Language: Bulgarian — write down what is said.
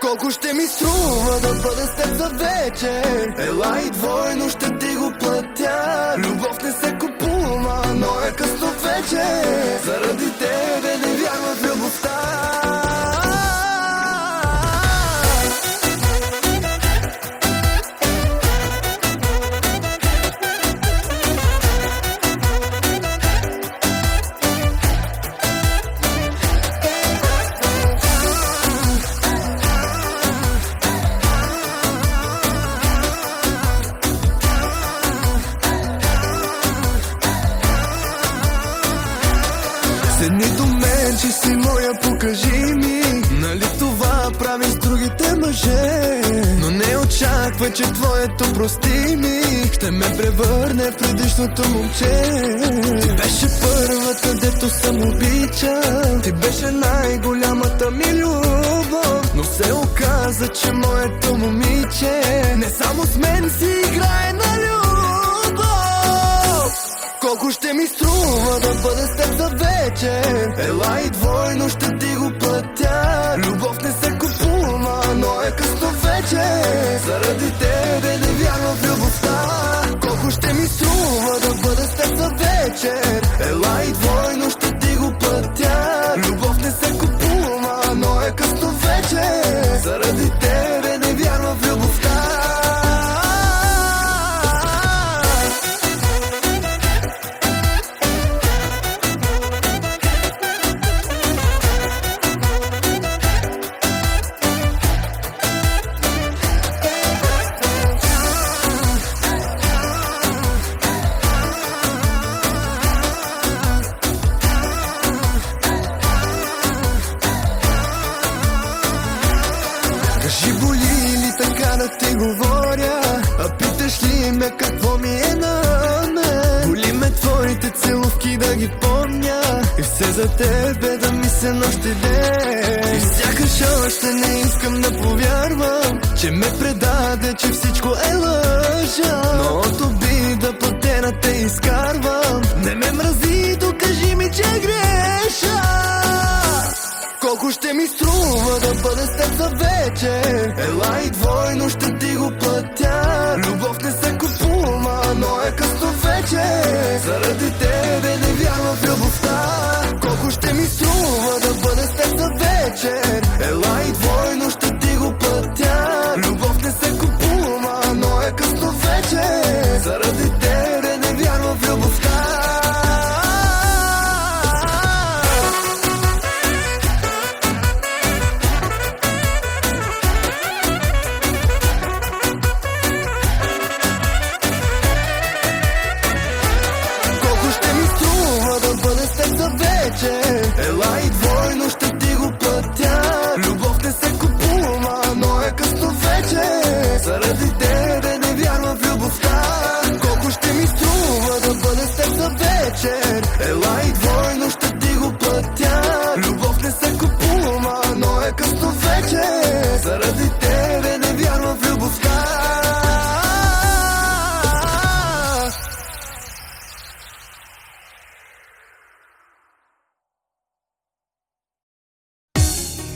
Колко ще ми струва да бъда с теб за вечер? Ела и двойно ще ти го платя. Любов не се купува, но е късно вече. Заради тебе не вярвам в любовта. Седни до мен, че си моя, покажи ми. Нали това прави с другите мъже? Но не очаквай, че твоето прости ми ще ме превърне в предишното момче. Ти беше първата, дето съм обичал. Ти беше най-голямата ми любов. Но се оказа, че моето момиче не само с мен си играе на любов. Колко ще ми струва да бъда с теб за вечер? Ела и двойно ще ти го платя. Любов не се купува, но е късно вече. Заради тебе не вярвам в любовта. Колко ще ми струва да бъда с теб за вечер? Ела и двойно ще ти го платя. Любов не се купува, но е късно вече. Заради тебе не вярвам в любовта. Кажи, боли ли така да ти говоря? А питаш ли ме какво ми е на мен? Боли ме твоите целувки да ги помня. И все за тебе да мисля нощ и ден. И сякаш още не искам да повярвам, че ме предаде, че всичко е лъжа. Но от обида платена те изкарвам. Не ме мрази, докажи ми, че греша. Колко ще ми струва да бъда с теб за вечер? Ела и двойно ще